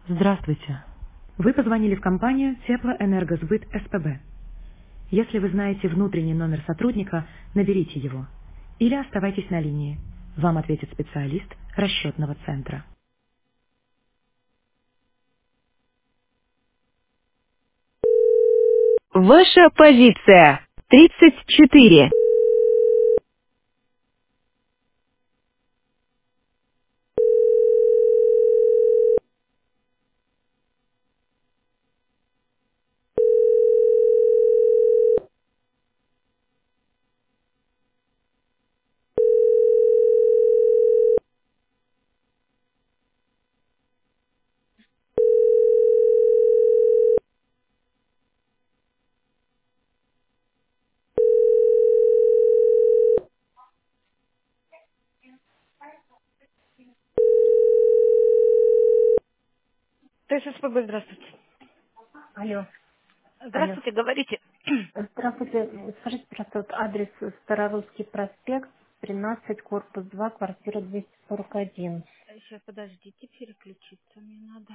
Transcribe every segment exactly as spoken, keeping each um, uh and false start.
Здравствуйте. Вы позвонили в компанию Теплоэнергосбыт СПБ. Если вы знаете внутренний номер сотрудника, наберите его. Или оставайтесь на линии. Вам ответит специалист расчетного центра. Ваша позиция. тридцать четыре. ТССПБ, здравствуйте. Алло, алло. Здравствуйте, говорите. Здравствуйте. Скажите, пожалуйста, вот адрес Старорусский проспект, тринадцать, корпус два, квартира двести сорок один. Сейчас, подождите, переключиться мне надо.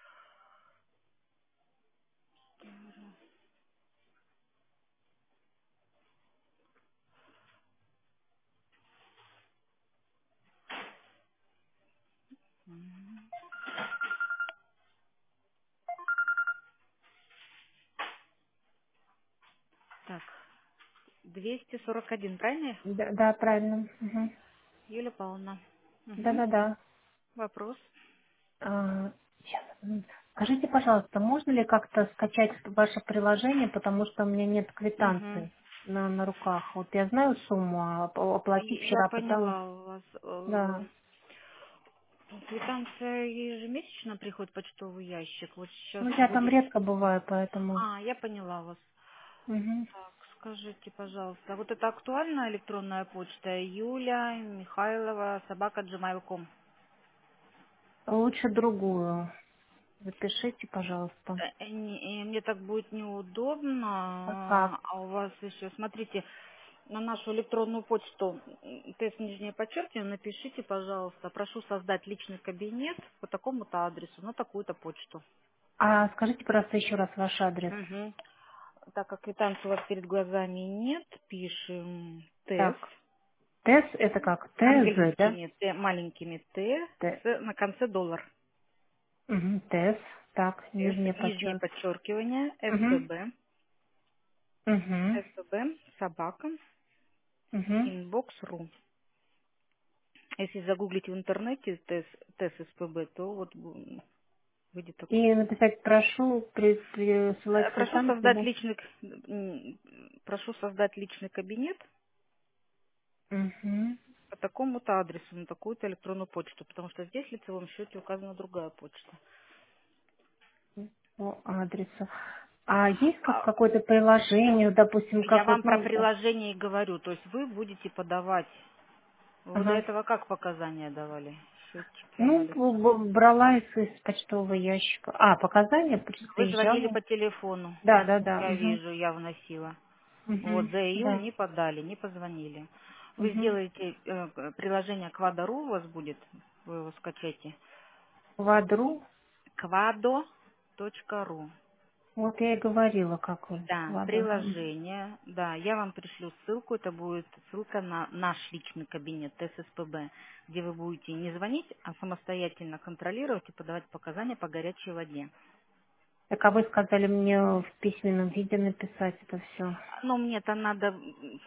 Так, двести сорок один, правильно? Да, да, правильно. Мгм. Юлия Павловна. Угу. Да-да-да. Вопрос. А, щас, м. Скажите, пожалуйста, можно ли как-то скачать ваше приложение, потому что у меня нет Угу. квитанции на, на руках. Вот я знаю сумму, а оп- оплатить Я вчера пыталась. поняла у вас. э, Да. Квитанция ежемесячно приходит в почтовый ящик. Вот сейчас Ну, я там будет... редко бываю, поэтому. А, я поняла вас. Мгм. Так, скажите, пожалуйста, вот это актуальная электронная почта Юля Михайлова собака джимайл точка ком? Лучше другую. Запишите, пожалуйста. Э, э, не- э, Мне так будет А как? неудобно, а у вас еще, смотрите, на нашу электронную почту м, тест нижнее подчеркивание напишите, пожалуйста, прошу создать личный кабинет по такому-то адресу, на такую-то почту. А скажите, пожалуйста, еще раз ваш адрес. Мгм. Так как квитанции у вас перед глазами нет, пишем тест Так, ТЭС это как? ТЗ, да? английскими Т, маленькими Т, Т. с, на конце доллар. Угу, ТЭС. Так, Тест, нижнее нижнее подчеркивание. подчеркивание, Угу, СПБ, угу, СПБ, собака, угу. инбокс.ру. Если загуглить в интернете ТЭС, ТЭС СПБ, то вот м, выйдет такой. И написать прошу при- Э, присылать Прошу квитанцию, создать да? личный, к- м, прошу создать личный кабинет Угу. по такому-то адресу, на такую-то электронную почту, потому что здесь в лицевом счете указана другая почта. По адресу. А есть как А какое-то приложение, допустим, я как вам вот, про ну, приложение и говорю, то есть вы будете подавать. Вы до ага. этого как показания давали? Счетчики, Ну, анализ. б- б- брала из, из почтового ящика. А, показания Вы звонили приезжала. по телефону. Да, да, да. Я Угу. вижу, я вносила. Вот, Угу. за июль Да. не подали, не позвонили. Вы Угу. сделаете э, приложение Квадо.ру у вас будет, вы его скачайте. Квадру. квадо точка ру. Вот я и говорила, как он. Да, Ладно. приложение, да, я вам пришлю ссылку, это будет ссылка на наш личный кабинет ТССПБ, где вы будете не звонить, а самостоятельно контролировать и подавать показания по горячей воде. Так а вы сказали мне в письменном виде написать это все. Но мне-то надо м,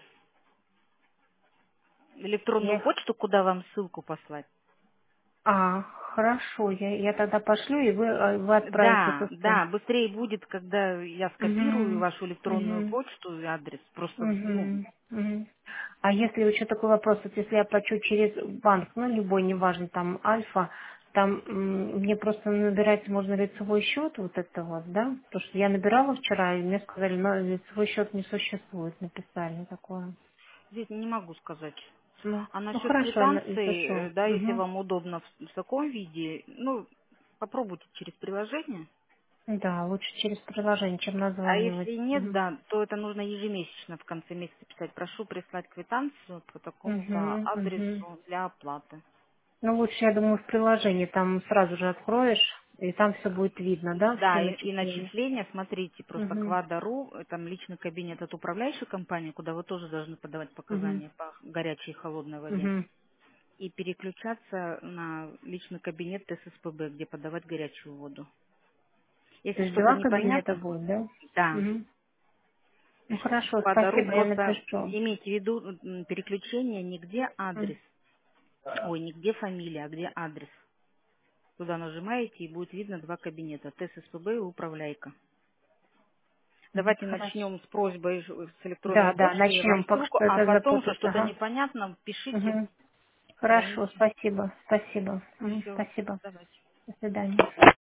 электронную Я... почту, куда вам ссылку послать. А, хорошо, я, я тогда пошлю, и вы, э, вы отправите Да, это все. да, быстрее будет, когда я скопирую Угу. вашу электронную Угу. почту и адрес. Просто, ну, Угу. Угу. А если еще такой вопрос, вот если я плачу через банк, ну любой, неважно, там Альфа, там м, мне просто набирать можно лицевой счет, вот это вот, да? Потому что я набирала вчера, и мне сказали, но лицевой счет не существует, написали такое. здесь не могу сказать. Ну, А ну насчет хорошо, я на- квитанции, э, запишу. да, если Мгм. вам удобно в, в таком виде, ну, попробуйте через приложение. Да, лучше через приложение, чем А названивать. если нет, Мгм. да, то это нужно ежемесячно в конце месяца писать. Прошу прислать квитанцию по такому-то Мгм, мгм. адресу для оплаты. Ну, лучше, я думаю, в приложении, там сразу же откроешь. И там все будет видно, да, все Да, и, и начисления? начисления, смотрите, просто Угу. Квада.ру, там личный кабинет от управляющей компании, куда вы тоже должны подавать Угу. показания по горячей и холодной воде. Угу. И переключаться на личный кабинет ТССПБ, где подавать горячую воду. То Если есть что-то два кабинета непонятно, будет, да? да. Угу. Ну хорошо, Квада.ру спасибо, я просто напишу. имейте в виду м, переключение не где М. адрес, ой, не где фамилия, а где адрес. Туда нажимаете, и будет видно два кабинета, ТССПБ и управляйка. М, Давайте Хорошо. начнем с просьбой ж- с электронной Да, да, почты, я вам начнем, пока ссылку, что а это потом, если запутаться. что-то Ага. непонятно, пишите, Угу. Хорошо, звоните. спасибо, спасибо. М, Все, Спасибо. давайте. До свидания.